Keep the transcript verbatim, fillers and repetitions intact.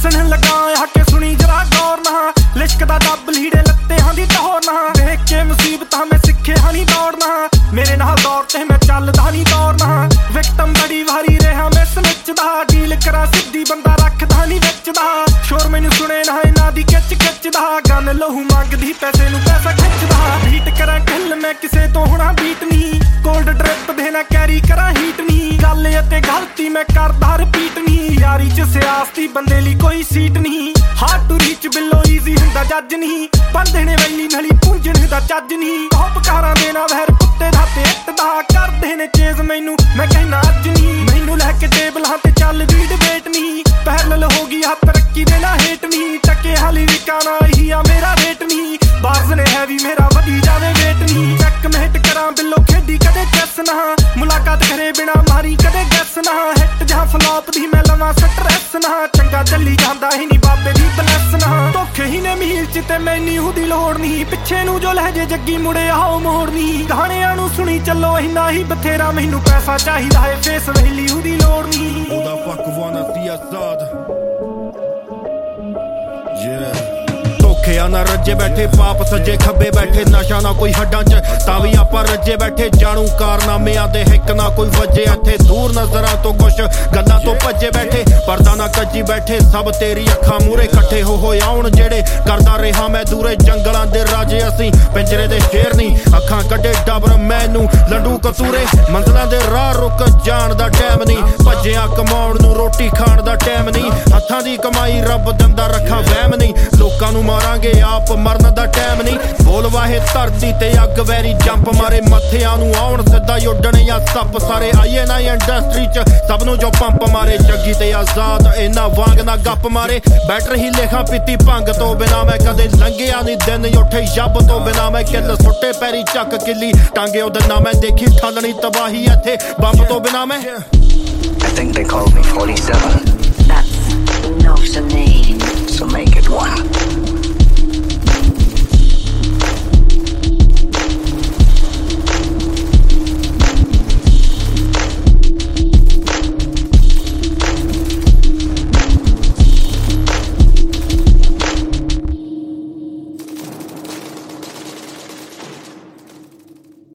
हसन लगा हके सुनी जरा गौर ना लिशकदा डब लीड़े लत्ते हाँ दी टहोर ना देख के मुसीबत मैं सिखे हाँ नी दौड़ना मेरे नाल दौड़ते मैं चलदा नी दौड़ना विक्टम बड़ी भारी रहा मैं सनचदा डील करा सिद्धी बंदा रखदा नी विचदा शोर मैनू सुने ना इन्हां दी किच किचदा गन लहू मंगदी पैसे नू पैसा खिचदा बीट करा किल मैं किसे तो हुणा बीट नी कोल्ड ड्रिप देना कैरी करा हीट नी गल अते गलती मैं करदा रिपीट नी यारी च सियासती बंदे ली कोई सीट नी hard to reach below easy हुंदा जज नी बंदे वैली नली पूंजण दा चज नी पकारां देना वैर कुत्ते दा ते इट दा करदे ने चेज मैनू मैं कहना अज नी मैनू लैके टेबलां ते चल भी डिबेट नी पैरल हो गई आ तरक्की देना हेट नी टके हाली विकाना ही आ मेरा रेट नी बाज ने हैवी मेरा वधी जावे वेट नी चेक मैं हिट करा बिलो खेडी कदे चैस ना मुलाकात करे बिना मारी कदे गैस ना हिट जहां फ्लॉप दी मैं लवां स्ट्रेस ना चंगा चली जांदा ही नी बाबे दी ब्लैस ना धोखे ही ने मील च ते मैनू दी लोड़ नी पिछे नू जो लहजे जग्गी मुड़े आओ मोड़नी गाणियां नू सुनी चलो इन्ना ही बथेरा मैनू पैसा चाहिदा है फेस वैली दी लोड़ नी ਉਹਦਾ ਫੱਕ ਵਾਣਾ ਸੀ ਆਜ਼ਾਦ yeah ਧੋਖਿਆਂ ਨਾ ਰੱਜੇ ਬੈਠੇ ਪਾਪ ਸੱਜੇ ਖੱਬੇ ਬੈਠੇ ਨਸ਼ਾ ਨਾ ਕੋਈ ਹੱਡਾਂ 'ਚ ਤਾਂ ਵੀ ਆਪਾਂ ਰੱਜੇ ਬੈਠੇ ਜਾਣੂ ਕਾਰਨਾਮਿਆਂ ਦੇ ਹਿੱਕ ਨਾ ਕੋਈ ਵੱਜੇ ਇੱਥੇ ਦੂਰ ਨਜ਼ਰਾਂ ਤੋਂ ਕੁਛ ਗੱਲਾਂ ਤੋਂ ਭੱਜੇ ਬੈਠੇ ਪਰਦਾ ਨਾ ਕੱਜੀ ਬੈਠੇ ਸਭ ਤੇਰੀ ਅੱਖਾਂ ਮੂਹਰੇ ਇਕੱਠੇ ਹੋ ਹੋਏ ਆਉਣ ਜਿਹੜੇ ਕਰਦਾ ਰਿਹਾ ਮੈਂ ਦੂਰੇ ਜੰਗਲਾਂ ਦੇ ਰਾਜੇ ਅਸੀਂ ਪਿੰਜਰੇ ਦੇ ਸ਼ੇਰ ਨਹੀਂ ਅੱਖਾਂ ਕੱਢੇ ਡਬਰ ਮੈਨੂੰ ਲੰਡੂ ਕਤੂਰੇ ਮੰਜ਼ਲਾਂ ਦੇ ਰਾਹ ਰੁਕ ਜਾਣ ਦਾ ਟਾਈਮ ਨਹੀਂ ਭੱਜਿਆ ਕਮਾਉਣ ਨੂੰ ਰੋਟੀ ਖਾਣ ਦਾ ਟਾਈਮ ਨਹੀਂ ਹੱਥਾਂ ਦੀ ਕਮਾਈ ਰੱਬ ਦਿੰਦਾ ਰੱਖਾ ਵਹਿਮ ਨਹੀਂ ਲੋਕਾਂ ਨੂੰ ਮਾਰਾਂਗੇ ਆਪ ਮਰਨ ਦਾ ਟਾਈਮ ਨਹੀਂ ਬੋਲ ਵਾਹੇ ਧਰਤੀ ਤੇ ਅੱਗ ਵੈਰੀ ਜੰਪ ਮਾਰੇ ਮੱਥਿਆਂ ਨੂੰ ਆਉਣ ਸਿੱਧਾ ਉੱਡਣ ਜਾਂ ਸੱਪ ਸਾਰੇ ਆਈਏ ਨਾ ਇੰਡਸਟਰੀ 'ਚ ਸਭ ਨੂੰ ਜੋ ਪੰਪ ਮਾਰੇ ਜੱਗੀ ਤੇ ਆਜ਼ਾਦ ਇਹਨਾਂ ਵਾਂਗ ਨਾ ਗੱਪ ਮਾਰੇ ਬੈਟਰ ਹੀ ਲੇਖਾ ਪੀਤੀ ਭੰਗ ਤੋਂ ਬਿਨਾ ਮੈਂ ਕਦੇ ਲੰਘਿਆ ਨਹੀਂ ਦਿਨ ਉੱਠੇ ਜੱਬ ਤੋਂ ਬਿਨਾ ਮੈਂ ਕਿੱਲ ਸੁੱਟੇ ਪੈਰੀ ਚੱਕ ਕਿੱਲੀ ਟਾਂਗੇ ਉਹਦੇ ਨਾ ਮੈਂ ਦੇਖੀ ਠਾਲਣੀ ਤਬਾਹੀ ਇੱਥੇ ਬੰਬ ਤੋਂ ਬਿਨਾ ਮੈਂ I think they called me forty-seven. That's enough to me. So make it one.